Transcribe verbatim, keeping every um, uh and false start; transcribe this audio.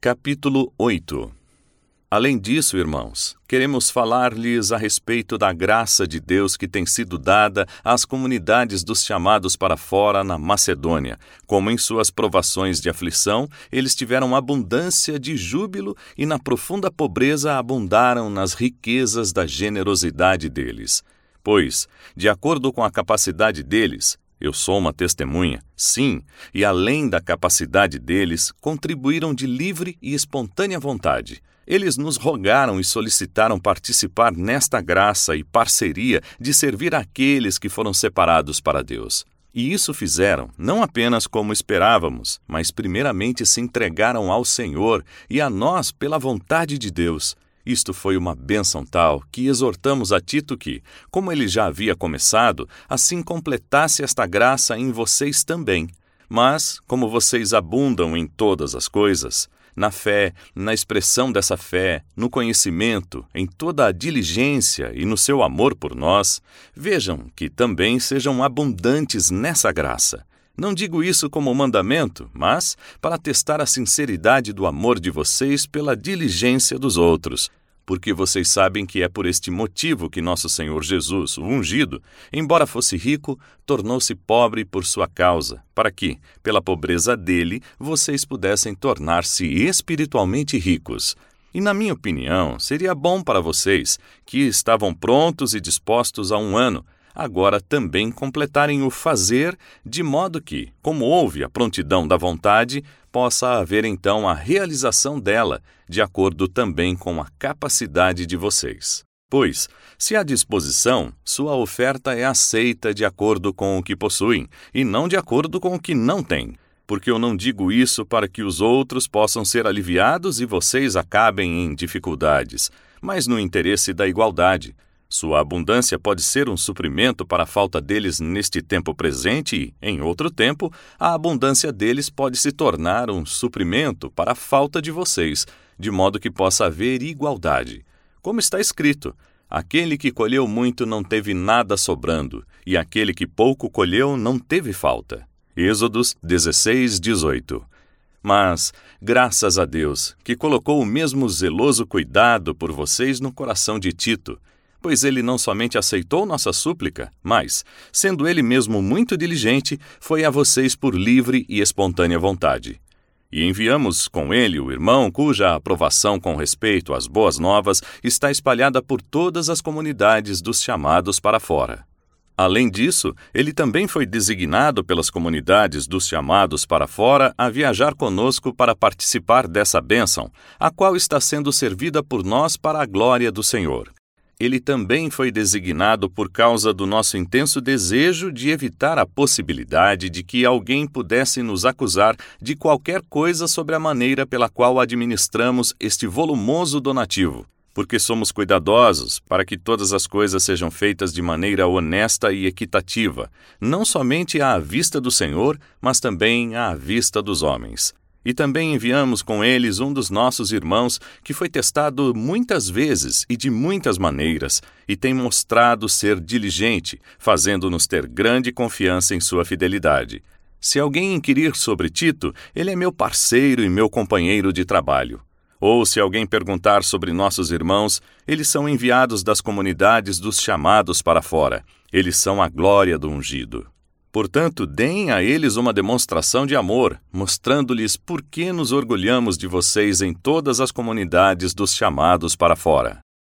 Capítulo oito. Além disso, irmãos, queremos falar-lhes a respeito da graça de Deus que tem sido dada às comunidades dos chamados para fora na Macedônia, como em suas provações de aflição, eles tiveram abundância de júbilo e na profunda pobreza abundaram nas riquezas da generosidade deles. Pois, de acordo com a capacidade deles, eu sou uma testemunha, sim, e além da capacidade deles, contribuíram de livre e espontânea vontade. Eles nos rogaram e solicitaram participar nesta graça e parceria de servir àqueles que foram separados para Deus. E isso fizeram, não apenas como esperávamos, mas primeiramente se entregaram ao Senhor e a nós pela vontade de Deus. Isto foi uma bênção tal que exortamos a Tito que, como ele já havia começado, assim completasse esta graça em vocês também. Mas, como vocês abundam em todas as coisas, na fé, na expressão dessa fé, no conhecimento, em toda a diligência e no seu amor por nós, vejam que também sejam abundantes nessa graça. Não digo isso como mandamento, mas para testar a sinceridade do amor de vocês pela diligência dos outros, porque vocês sabem que é por este motivo que nosso Senhor Jesus, o ungido, embora fosse rico, tornou-se pobre por sua causa, para que, pela pobreza dele, vocês pudessem tornar-se espiritualmente ricos. E, na minha opinião, seria bom para vocês, que estavam prontos e dispostos há um ano, agora também completarem o fazer, de modo que, como houve a prontidão da vontade, possa haver então a realização dela, de acordo também com a capacidade de vocês. Pois, se há disposição, sua oferta é aceita de acordo com o que possuem, e não de acordo com o que não têm. Porque eu não digo isso para que os outros possam ser aliviados e vocês acabem em dificuldades, mas no interesse da igualdade. Sua abundância pode ser um suprimento para a falta deles neste tempo presente e, em outro tempo, a abundância deles pode se tornar um suprimento para a falta de vocês, de modo que possa haver igualdade. Como está escrito, aquele que colheu muito não teve nada sobrando, e aquele que pouco colheu não teve falta. Êxodos dezesseis, dezoito. Mas, graças a Deus, que colocou o mesmo zeloso cuidado por vocês no coração de Tito, pois ele não somente aceitou nossa súplica, mas, sendo ele mesmo muito diligente, foi a vocês por livre e espontânea vontade. E enviamos com ele o irmão cuja aprovação com respeito às boas novas está espalhada por todas as comunidades dos chamados para fora. Além disso, ele também foi designado pelas comunidades dos chamados para fora a viajar conosco para participar dessa bênção, a qual está sendo servida por nós para a glória do Senhor. Ele também foi designado por causa do nosso intenso desejo de evitar a possibilidade de que alguém pudesse nos acusar de qualquer coisa sobre a maneira pela qual administramos este volumoso donativo, porque somos cuidadosos para que todas as coisas sejam feitas de maneira honesta e equitativa, não somente à vista do Senhor, mas também à vista dos homens. E também enviamos com eles um dos nossos irmãos que foi testado muitas vezes e de muitas maneiras, e tem mostrado ser diligente, fazendo-nos ter grande confiança em sua fidelidade. Se alguém inquirir sobre Tito, ele é meu parceiro e meu companheiro de trabalho. Ou se alguém perguntar sobre nossos irmãos, eles são enviados das comunidades dos chamados para fora. Eles são a glória do ungido. Portanto, deem a eles uma demonstração de amor, mostrando-lhes por que nos orgulhamos de vocês em todas as comunidades dos chamados para fora.